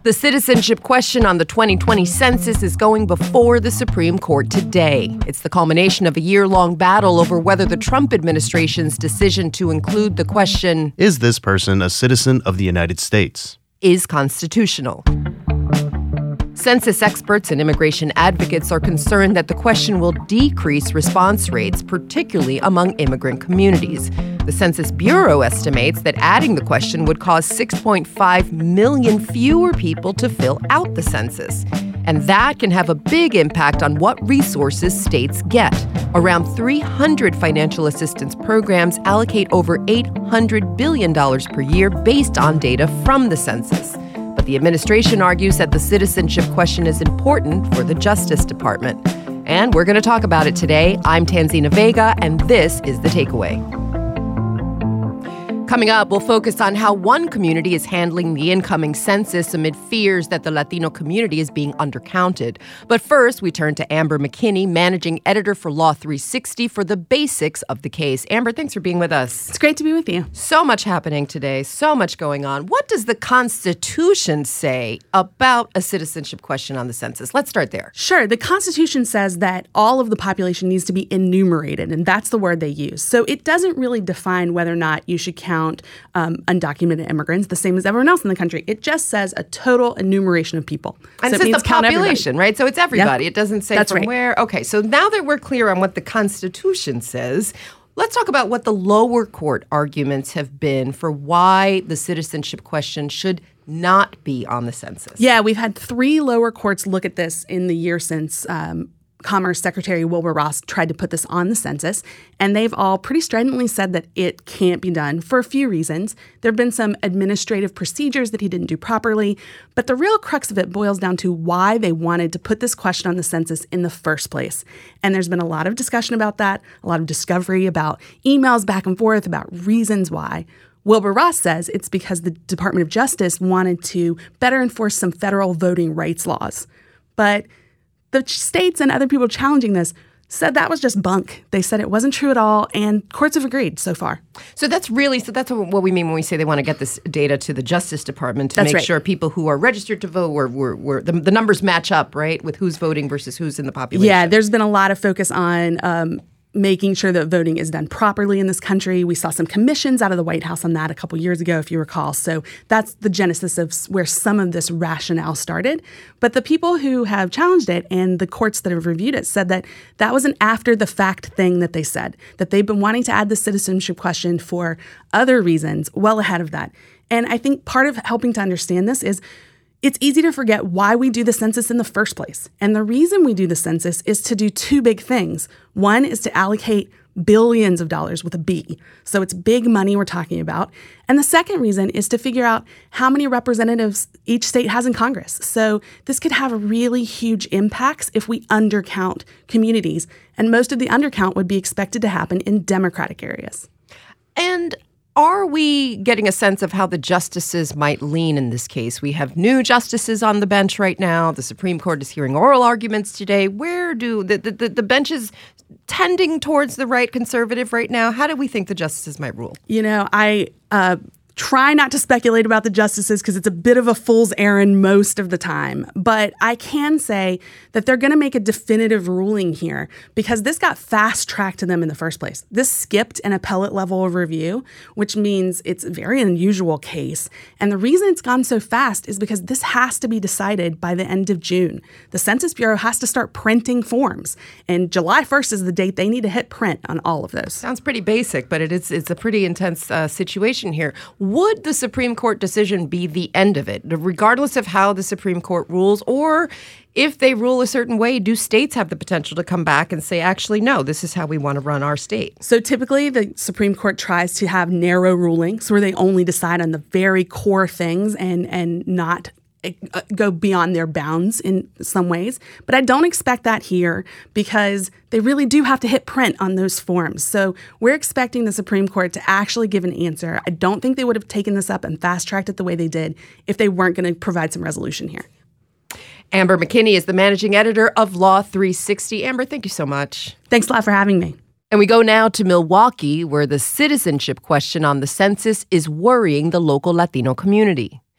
The citizenship question on the 2020 census is going before the Supreme Court today. It's the culmination of a year-long battle over whether the Trump administration's decision to include the question, "Is this person a citizen of the United States?" is constitutional. Census experts and immigration advocates are concerned that the question will decrease response rates, particularly among immigrant communities. The Census Bureau estimates that adding the question would cause 6.5 million fewer people to fill out the census. And that can have a big impact on what resources states get. Around 300 financial assistance programs allocate over $800 billion per year based on data from the census. But the administration argues that the citizenship question is important for the Justice Department. And we're going to talk about it today. I'm Tanzina Vega, and this is The Takeaway. Coming up, we'll focus on how one community is handling the incoming census amid fears that the Latino community is being undercounted. But first, we turn to Amber McKinney, managing editor for Law 360, for the basics of the case. Amber, thanks for being with us. It's great to be with you. So much happening today, so much going on. What does the Constitution say about a citizenship question on the census? Let's start there. Sure. The Constitution says that all of the population needs to be enumerated, and that's the word they use. So it doesn't really define whether or not you should count undocumented immigrants the same as everyone else in the country. It just says a total enumeration of people. And so it says the population, right? So it's everybody. Yep. It doesn't say That's from right. where. Okay, so now that we're clear on what the Constitution says, let's talk about what the lower court arguments have been for why the citizenship question should not be on the census. Yeah, we've had 3 lower courts look at this in the year since Commerce Secretary Wilbur Ross tried to put this on the census, and they've all pretty stridently said that it can't be done for a few reasons. There have been some administrative procedures that he didn't do properly, but the real crux of it boils down to why they wanted to put this question on the census in the first place. And there's been a lot of discussion about that, a lot of discovery about emails back and forth about reasons why. Wilbur Ross says it's because the Department of Justice wanted to better enforce some federal voting rights laws. But the states and other people challenging this said that was just bunk. They said it wasn't true at all, and courts have agreed so far. So that's what we mean when we say they want to get this data to the Justice Department to make sure people who are registered to vote were the numbers match up, right, with who's voting versus who's in the population. Yeah, there's been a lot of focus on making sure that voting is done properly in this country. We saw some commissions out of the White House on that a couple years ago, if you recall. So that's the genesis of where some of this rationale started. But the people who have challenged it and the courts that have reviewed it said that that was an after-the-fact thing that they said, that they've been wanting to add the citizenship question for other reasons well ahead of that. And I think part of helping to understand this is it's easy to forget why we do the census in the first place. And the reason we do the census is to do 2 big things. One is to allocate billions of dollars with a B. So it's big money we're talking about. And the second reason is to figure out how many representatives each state has in Congress. So this could have really huge impacts if we undercount communities. And most of the undercount would be expected to happen in Democratic areas. And are we getting a sense of how the justices might lean in this case? We have new justices on the bench right now. The Supreme Court is hearing oral arguments today. Where do the bench is tending towards the right, conservative right now? How do we think the justices might rule? You know, I try not to speculate about the justices because it's a bit of a fool's errand most of the time. But I can say that they're going to make a definitive ruling here because this got fast-tracked to them in the first place. This skipped an appellate level of review, which means it's a very unusual case. And the reason it's gone so fast is because this has to be decided by the end of June. The Census Bureau has to start printing forms. And July 1st is the date they need to hit print on all of those. Sounds pretty basic, but it's a pretty intense situation here. Would the Supreme Court decision be the end of it, regardless of how the Supreme Court rules? Or if they rule a certain way, do states have the potential to come back and say, actually, no, this is how we want to run our state? So typically the Supreme Court tries to have narrow rulings where they only decide on the very core things and not go beyond their bounds in some ways. But I don't expect that here because they really do have to hit print on those forms. So we're expecting the Supreme Court to actually give an answer. I don't think they would have taken this up and fast-tracked it the way they did if they weren't going to provide some resolution here. Amber McKinney is the managing editor of Law 360. Amber, thank you so much. Thanks a lot for having me. And we go now to Milwaukee, where the citizenship question on the census is worrying the local Latino community.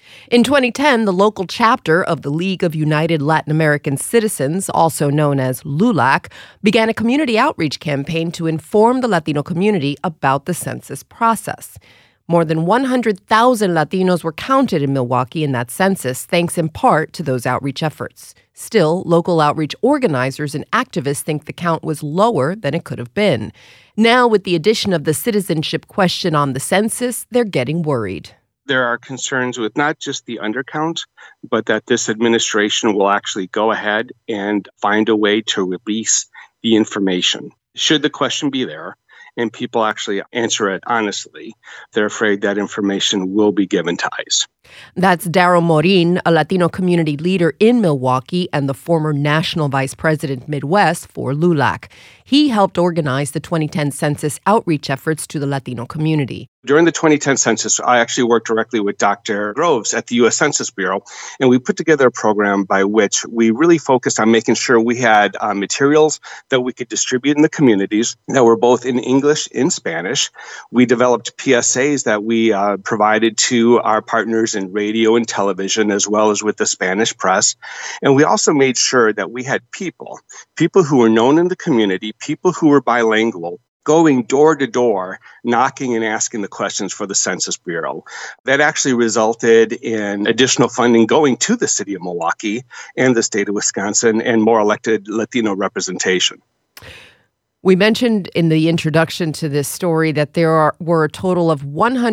In 2010, the local chapter of the League of United Latin American Citizens, also known as LULAC, began a community outreach campaign to inform the Latino community about the census process. More than 100,000 Latinos were counted in Milwaukee in that census, thanks in part to those outreach efforts. Still, local outreach organizers and activists think the count was lower than it could have been. Now, with the addition of the citizenship question on the census, they're getting worried. There are concerns with not just the undercount, but that this administration will actually go ahead and find a way to release the information. Should the question be there and people actually answer it honestly, they're afraid that information will be given to ICE. That's Darryl Morin, a Latino community leader in Milwaukee and the former National Vice President Midwest for LULAC. He helped organize the 2010 census outreach efforts to the Latino community. During the 2010 census, I actually worked directly with Dr. Groves at the U.S. Census Bureau, and we put together a program by which we really focused on making sure we had materials that we could distribute in the communities that were both in English and Spanish. We developed PSAs that we provided to our partners in radio and television, as well as with the Spanish press. And we also made sure that we had people who were known in the community, people who were bilingual, going door to door, knocking and asking the questions for the Census Bureau. That actually resulted in additional funding going to the city of Milwaukee and the state of Wisconsin and more elected Latino representation. We mentioned in the introduction to this story that there were a total of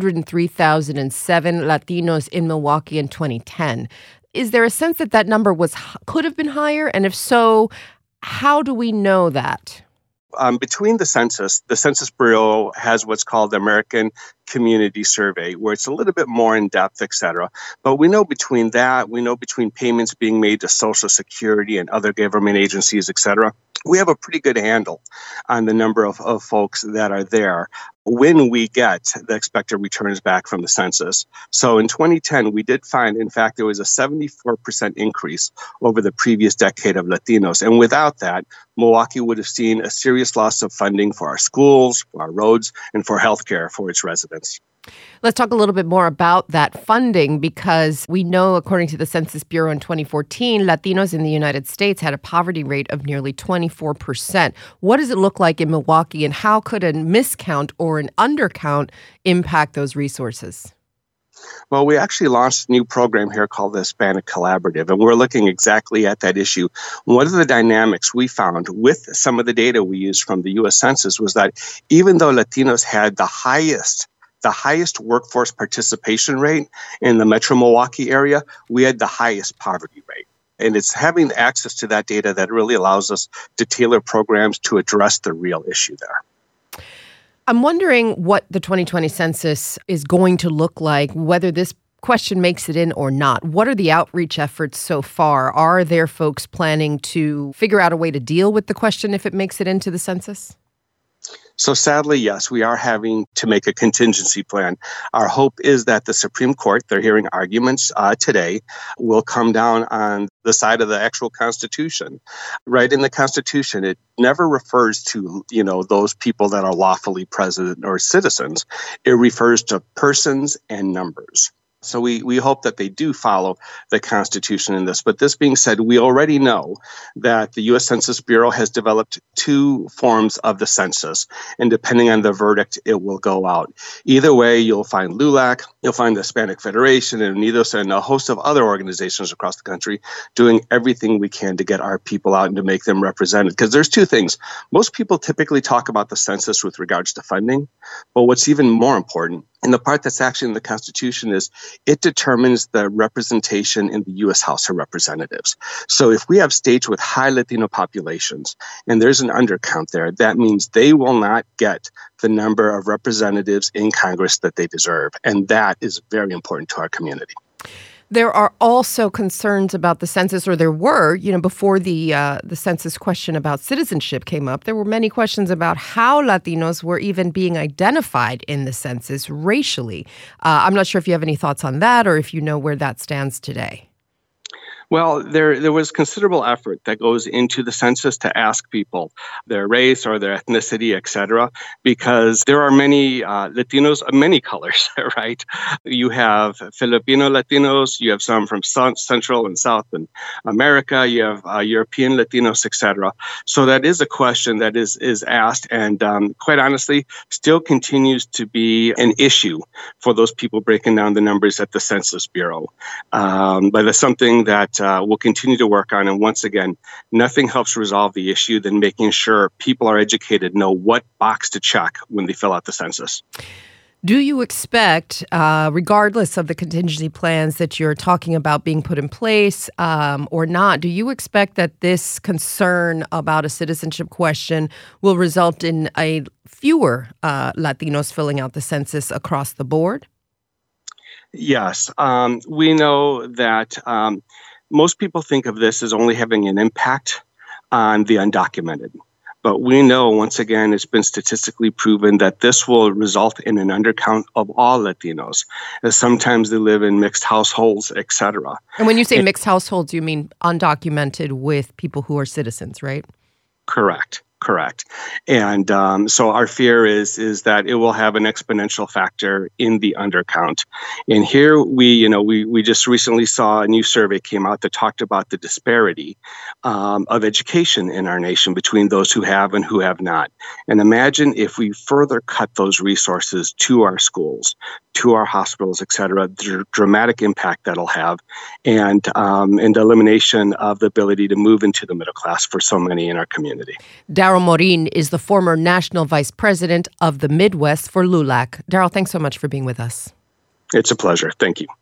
103,007 Latinos in Milwaukee in 2010. Is there a sense that that number could have been higher? And if so, how do we know that? Between the Census Bureau has what's called the American Community Survey, where it's a little bit more in depth, et cetera. But we know between payments being made to Social Security and other government agencies, et cetera, we have a pretty good handle on the number of folks that are there when we get the expected returns back from the census. So in 2010, we did find, in fact, there was a 74% increase over the previous decade of Latinos. And without that, Milwaukee would have seen a serious loss of funding for our schools, for our roads, and for healthcare for its residents. Let's talk a little bit more about that funding, because we know, according to the Census Bureau in 2014, Latinos in the United States had a poverty rate of nearly 24%. What does it look like in Milwaukee, and how could a miscount or an undercount impact those resources? Well, we actually launched a new program here called the Hispanic Collaborative, and we're looking exactly at that issue. One of the dynamics we found with some of the data we used from the U.S. Census was that even though Latinos had the highest workforce participation rate in the Metro Milwaukee area, we had the highest poverty rate. And it's having access to that data that really allows us to tailor programs to address the real issue there. I'm wondering what the 2020 census is going to look like, whether this question makes it in or not. What are the outreach efforts so far? Are there folks planning to figure out a way to deal with the question if it makes it into the census? So sadly, yes, we are having to make a contingency plan. Our hope is that the Supreme Court, they're hearing arguments today, will come down on the side of the actual Constitution. Right in the Constitution, it never refers to, those people that are lawfully present or citizens. It refers to persons and numbers. So we hope that they do follow the Constitution in this. But this being said, we already know that the U.S. Census Bureau has developed two forms of the census, and depending on the verdict, it will go out. Either way, you'll find LULAC, you'll find the Hispanic Federation, and UNIDOS, and a host of other organizations across the country doing everything we can to get our people out and to make them represented. Because there's two things. Most people typically talk about the census with regards to funding, but what's even more important, and the part that's actually in the Constitution, is it determines the representation in the U.S. House of Representatives. So if we have states with high Latino populations and there's an undercount there, that means they will not get the number of representatives in Congress that they deserve. And that is very important to our community. There are also concerns about the census, or there were, before the census question about citizenship came up, there were many questions about how Latinos were even being identified in the census racially. I'm not sure if you have any thoughts on that or if you know where that stands today. Well, there was considerable effort that goes into the census to ask people their race or their ethnicity, et cetera, because there are many Latinos of many colors, right? You have Filipino Latinos, you have some from Central and South America, you have European Latinos, et cetera. So that is a question that is asked, and quite honestly, still continues to be an issue for those people breaking down the numbers at the Census Bureau. But it's something that we'll continue to work on. And once again, nothing helps resolve the issue than making sure people are educated, know what box to check when they fill out the census. Do you expect, regardless of the contingency plans that you're talking about being put in place or not, do you expect that this concern about a citizenship question will result in a fewer Latinos filling out the census across the board? Yes. We know that most people think of this as only having an impact on the undocumented. But we know, once again, it's been statistically proven that this will result in an undercount of all Latinos, as sometimes they live in mixed households, et cetera. And when you say mixed households, you mean undocumented with people who are citizens, right? Correct. And so our fear is that it will have an exponential factor in the undercount. And here we just recently saw a new survey came out that talked about the disparity of education in our nation between those who have and who have not. And imagine if we further cut those resources to our schools, to our hospitals, et cetera, the dramatic impact that'll have, and the elimination of the ability to move into the middle class for so many in our community. Darryl Morin is the former National Vice President of the Midwest for LULAC. Darryl, thanks so much for being with us. It's a pleasure. Thank you.